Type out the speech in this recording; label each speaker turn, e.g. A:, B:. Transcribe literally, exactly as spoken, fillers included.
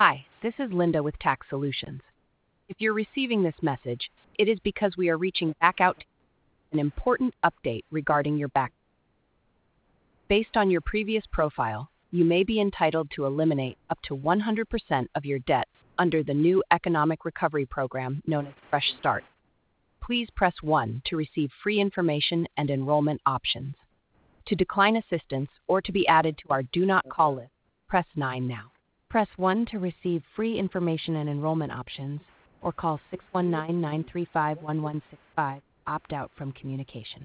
A: Hi, this is Linda with Tax Solutions. If you're receiving this message, it is because we are reaching back out to an important update regarding your back. Based on your previous profile, you may be entitled to eliminate up to one hundred percent of your debt under the new Economic Recovery Program known as Fresh Start. Please press one to receive free information and enrollment options. To decline assistance or to be added to our Do Not Call list, press nine now. Press one to receive free information and enrollment options, or call six one nine, nine three five, one one six five. Opt out from communication.